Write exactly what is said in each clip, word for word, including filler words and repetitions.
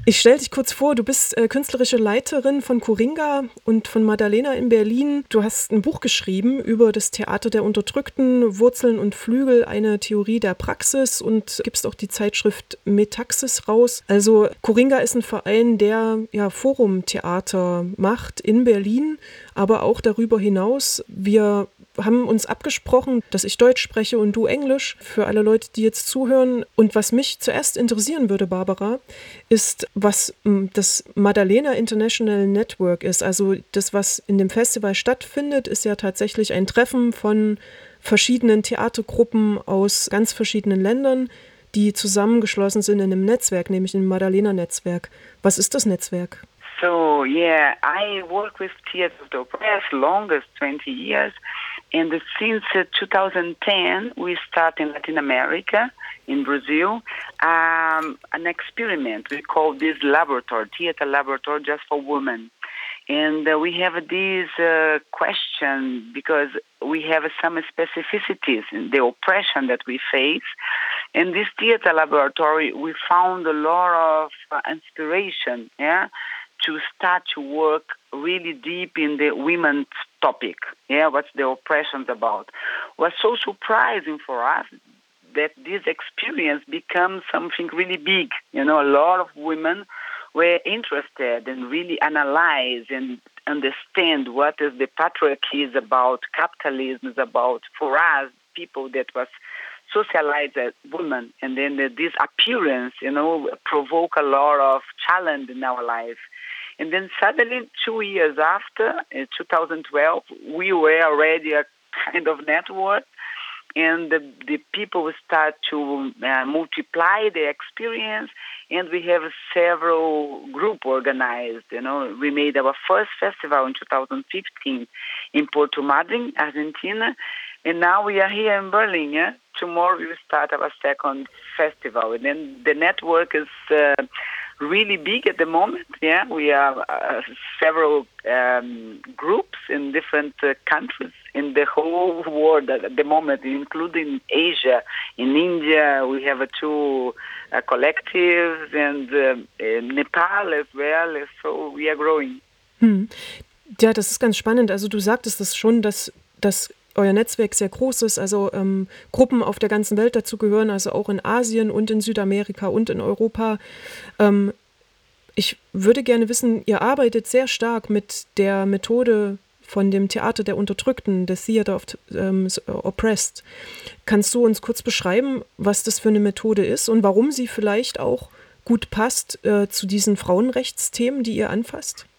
Ich stelle dich kurz vor, du bist äh, künstlerische Leiterin von Coringa und von Madalena in Berlin. Du hast ein Buch geschrieben über das Theater der Unterdrückten, Wurzeln und Flügel, eine Theorie der Praxis, und gibst auch die Zeitschrift Metaxis raus. Also Coringa ist ein Verein, der ja Forumtheater macht in Berlin, aber auch darüber hinaus. Wir haben uns abgesprochen, dass ich Deutsch spreche und du Englisch, für alle Leute, die jetzt zuhören. Und was mich zuerst interessieren würde, Barbara, ist, was m, das Madalena International Network ist. Also das, was in dem Festival stattfindet, ist ja tatsächlich ein Treffen von verschiedenen Theatergruppen aus ganz verschiedenen Ländern, die zusammengeschlossen sind in einem Netzwerk, nämlich im Madalena-Netzwerk. Was ist das Netzwerk? So, yeah, I work with Theater of the Oppressed longest twenty years. And since uh, twenty ten, we start in Latin America, in Brazil, um, an experiment. We call this laboratory, theater laboratory just for women. And uh, we have this uh, question because we have some specificities in the oppression that we face. In this theater laboratory, we found a lot of uh, inspiration, yeah, to start to work really deep in the women's topic, yeah, what's the oppressions about. Was so surprising for us that this experience becomes something really big. You know, a lot of women were interested and really analyze and understand what is the patriarchy is about, capitalism is about, for us, people that was socialized as women. And then the, this appearance, you know, provoke a lot of challenge in our life. And then suddenly, two years after, in two thousand twelve, we were already a kind of network, and the, the people start to uh, multiply the experience, and we have several group organized. You know, we made our first festival in two thousand fifteen in Porto Madryn, Argentina, and now we are here in Berlin. Yeah? Tomorrow we will start our second festival, and then the network is Uh, really big at the moment. Yeah, we have uh, several um, groups in different uh, countries in the whole world at the moment, including Asia. In India, we have uh, two uh, collectives, and uh, in Nepal as well. So we are growing. Hm. Ja, das ist ganz spannend. Also du sagtest es schon, dass das euer Netzwerk sehr groß ist, also ähm, Gruppen auf der ganzen Welt dazu gehören, also auch in Asien und in Südamerika und in Europa. Ähm, ich würde gerne wissen, ihr arbeitet sehr stark mit der Methode von dem Theater der Unterdrückten, des Theater of ähm, Oppressed. Kannst du uns kurz beschreiben, was das für eine Methode ist und warum sie vielleicht auch gut passt äh, zu diesen Frauenrechtsthemen, die ihr anfasst?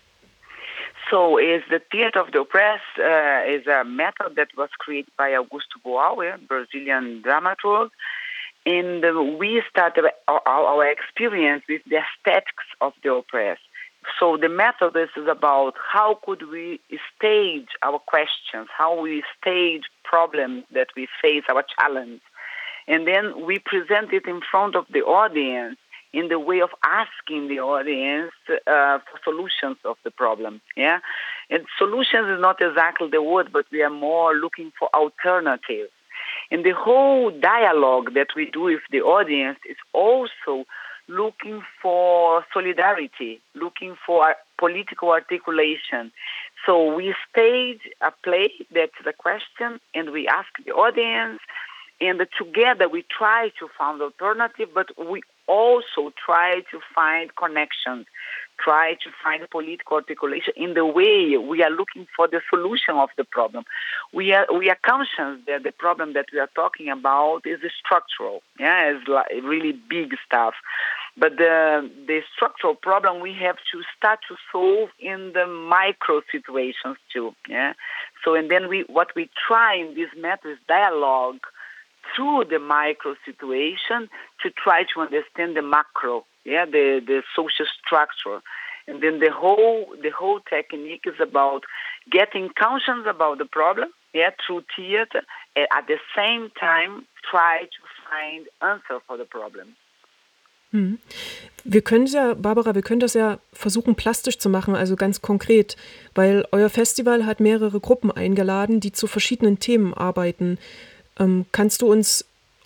So, is the Theater of the Oppressed uh, is a method that was created by Augusto Boal, a Brazilian dramaturg, and uh, we started our, our experience with the aesthetics of the oppressed. So the method is about how could we stage our questions, how we stage problems that we face, our challenge, and then we present it in front of the audience in the way of asking the audience uh, for solutions of the problem. Yeah, and solutions is not exactly the word, but we are more looking for alternatives. And the whole dialogue that we do with the audience is also looking for solidarity, looking for political articulation. So we stage a play that's the question, and we ask the audience, and together we try to find alternative, but we also try to find connections, try to find political articulation in the way we are looking for the solution of the problem. We are we are conscious that the problem that we are talking about is structural, yeah, it's like really big stuff. But the the structural problem we have to start to solve in the micro situations too, yeah. So and then we what we try in this method is dialogue through the micro situation to try to understand the macro, yeah, the, the social structure. And then the whole the whole technique is about getting conscious about the problem, yeah, through theater, and at the same time try to find answer for the problem. Hm. Wir können ja, Barbara, wir können das ja versuchen plastisch zu machen, also ganz konkret, weil euer Festival hat mehrere Gruppen eingeladen, die zu verschiedenen Themen arbeiten. Ähm, kannst du uns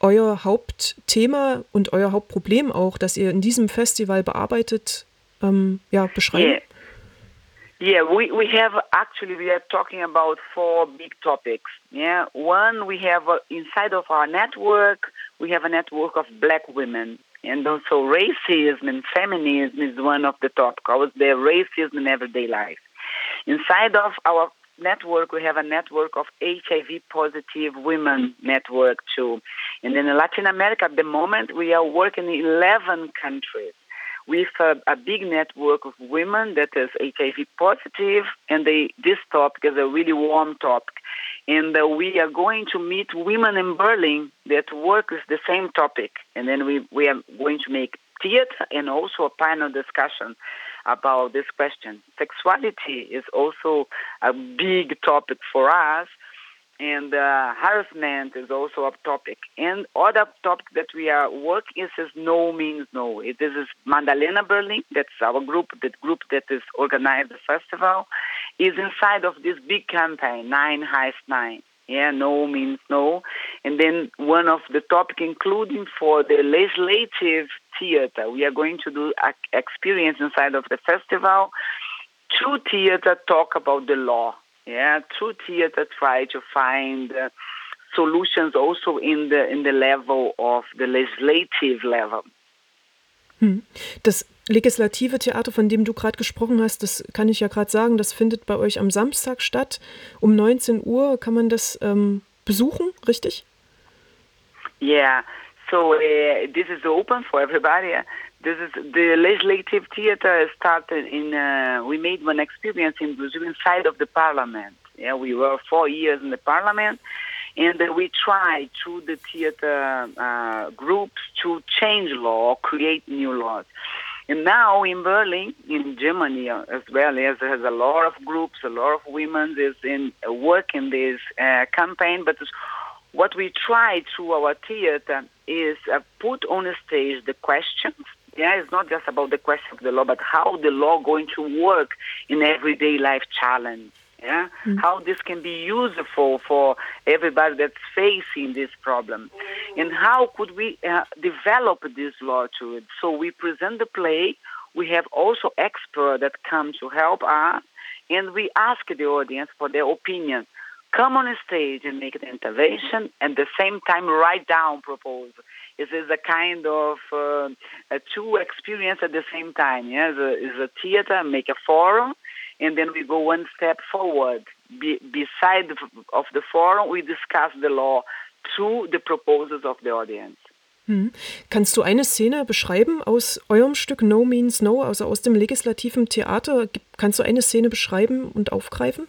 euer Hauptthema und euer Hauptproblem auch, das ihr in diesem Festival bearbeitet, ähm, ja, beschreiben? Yeah. Yeah, we, we have actually, we are talking about four big topics. Yeah, one, we have uh, inside of our network, we have a network of black women. And also racism and feminism is one of the topics. I was there, racism in everyday life. Inside of our network, we have a network of H I V positive women network too. And then in Latin America, at the moment, we are working in eleven countries with a, a big network of women that is H I V positive, and they, this topic is a really warm topic. And uh, we are going to meet women in Berlin that work with the same topic. And then we, we are going to make theater and also a panel discussion about this question. Sexuality is also a big topic for us, and uh, harassment is also a topic. And other topic that we are working is, is no means no. It is Madalena Berlin, that's our group, the group that is organized the festival, is inside of this big campaign, Nine Heist Nine. Yeah, no means no. And then one of the topic, including for the legislative theater, we are going to do an experience inside of the festival. Two theater talk about the law. Yeah, two theater try to find uh, solutions also in the in the level of the legislative level. Hm. Das legislative Theater, von dem du gerade gesprochen hast, das kann ich ja gerade sagen, das findet bei euch am Samstag statt. Um neunzehn Uhr kann man das ähm, besuchen, richtig? Yeah, so uh, this is open for everybody. This is the legislative theater started in, uh, we made one experience in Brazil inside of the parliament. Yeah, we were four years in the parliament, and uh, we tried through the theater uh, groups to change law, create new laws. And now in Berlin, in Germany as well, as there's a lot of groups, a lot of women is in uh, work in this uh, campaign, but what we try through our theater is uh, put on the stage the questions. Yeah, it's not just about the question of the law, but how the law going to work in everyday life challenge. Yeah, mm-hmm. How this can be useful for everybody that's facing this problem, and how could we uh, develop this law to it? So we present the play. We have also experts that come to help us, and we ask the audience for their opinion. Come on stage and make the intervention, and at the same time write down proposals. It is a kind of uh, a two experience at the same time. Yeah, it's a, it's a theater, make a forum, and then we go one step forward. Be, beside the, of the forum, we discuss the law through the proposals of the audience. Hm. Kannst du eine Szene beschreiben aus eurem Stück No Means No, also aus dem legislativen Theater? Kannst du eine Szene beschreiben und aufgreifen?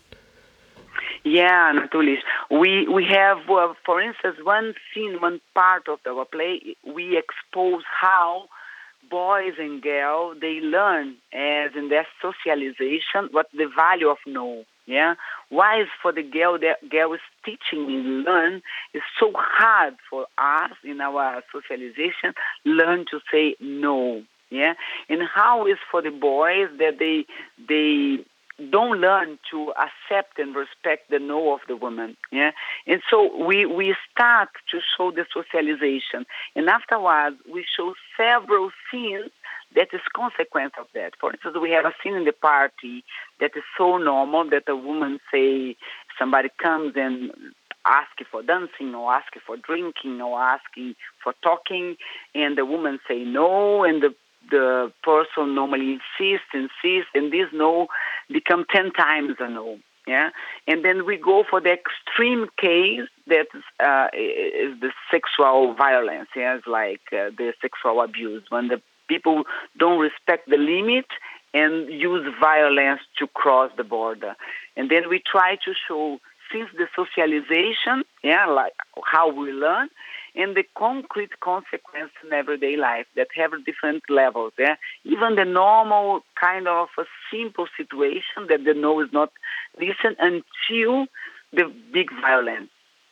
Yeah, natürlich. We we have, uh, for instance, one scene, one part of our play. We expose how boys and girls they learn as in their socialization what the value of no. Yeah, why is for the girl that girl is teaching and learn is so hard for us in our socialization learn to say no. Yeah, and how is for the boys that they they don't learn to accept and respect the no of the woman, yeah? And so we, we start to show the socialization. And afterwards, we show several scenes that is consequence of that. For instance, we have a scene in the party that is so normal that a woman say, somebody comes and asking for dancing or asking for drinking or asking for talking, and the woman say no, and the the person normally insists, insists, and this no become ten times a no. Yeah, and then we go for the extreme case that uh, is the sexual violence. Yeah, it's like uh, the sexual abuse when the people don't respect the limit and use violence to cross the border. And then we try to show since the socialization, yeah, like how we learn, and the concrete consequence in everyday life that have different levels. Yeah? Even the normal kind of a simple situation that the no is not listened until the big violence.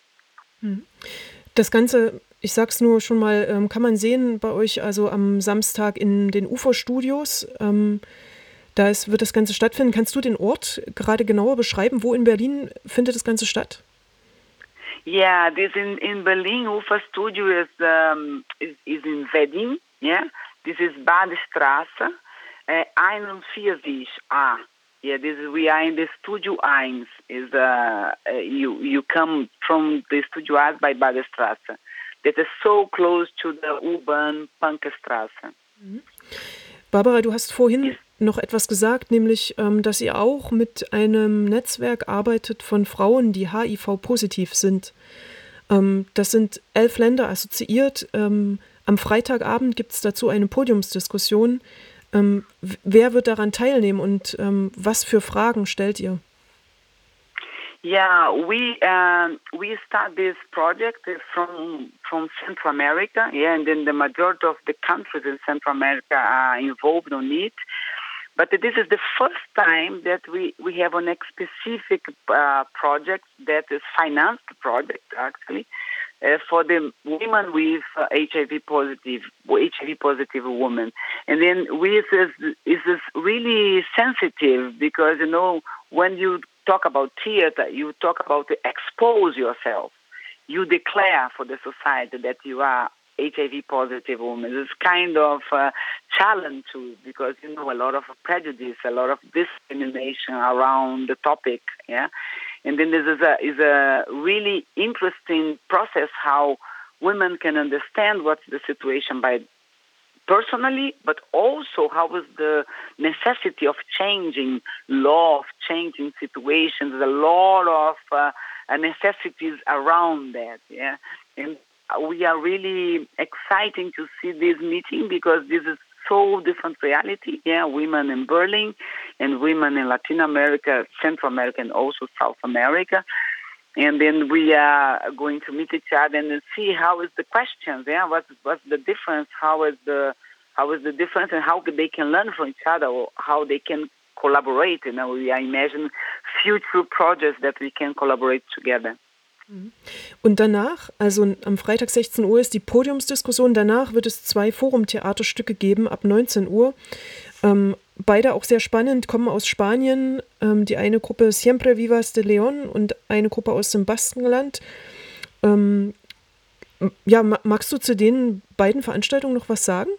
Das Ganze, ich sag's nur schon mal, kann man sehen bei euch also am Samstag in den Uferstudios. Da ist, wird das Ganze stattfinden. Kannst du den Ort gerade genauer beschreiben? Wo in Berlin findet das Ganze statt? Yeah, this in, in Berlin, UFA Studio is, um, is, is in Wedding, yeah. This is Badestraße, uh, einundvierzig A. Yeah, this is, we are in the Studio eins. Is uh, uh, you you come from the Studio eins by Badestraße. That is so close to the U-Bahn Pankestraße. Mhm. Barbara, du hast vorhin Yes. noch etwas gesagt, nämlich, ähm, dass ihr auch mit einem Netzwerk arbeitet von Frauen, die H I V-positiv sind. Ähm, das sind elf Länder assoziiert. Ähm, am Freitagabend gibt es dazu eine Podiumsdiskussion. Ähm, w- wer wird daran teilnehmen und ähm, was für Fragen stellt ihr? Yeah, we um, we start this project from from Central America, yeah, and then the majority of the countries in Central America are involved on it. But this is the first time that we, we have a specific uh, project that is financed project actually uh, for the women with uh, H I V positive H I V positive women, and then we is is is really sensitive because you know when you talk about theater, you talk about to expose yourself. You declare for the society that you are H I V positive woman. It's kind of a challenge too, because you know a lot of prejudice, a lot of discrimination around the topic. Yeah, and then this is a is a really interesting process how women can understand what's the situation by personally, but also how is the necessity of changing law, of changing situations. There's a lot of uh, necessities around that. Yeah, and we are really exciting to see this meeting because this is so different reality. Yeah, women in Berlin and women in Latin America, Central America, and also South America. And then we are going to meet each other and see how is the questions. Yeah, what's what's the difference? How is the how is the difference, and how they can learn from each other, or how they can collaborate. You know, we imagine future projects that we can collaborate together. Und danach, also am Freitag sechzehn Uhr ist die Podiumsdiskussion, danach wird es zwei Forum-Theaterstücke geben ab neunzehn Uhr. Ähm, beide auch sehr spannend, kommen aus Spanien, ähm, die eine Gruppe Siempre Vivas de León und eine Gruppe aus dem Baskenland. Ähm, ja, ma- magst du zu den beiden Veranstaltungen noch was sagen?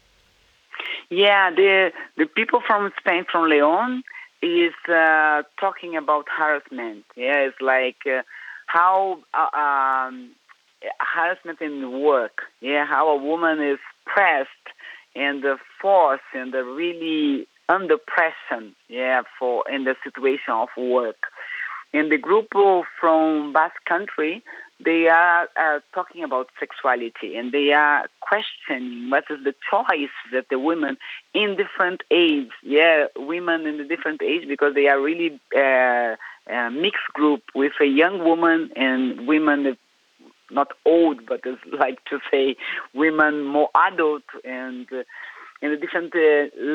Yeah, the the people from Spain, from Leon, is uh, talking about harassment. Yeah, it's like uh, how uh, um, harassment in work. Yeah, how a woman is pressed and uh, forced and uh, really under pressure. Yeah, for in the situation of work. And the group from Basque Country, they are uh, talking about sexuality, and they are questioning what is the choice that the women in different age, yeah, women in the different age, because they are really uh, a mixed group with a young woman and women not old, but it's like to say women more adult and uh, in a different uh,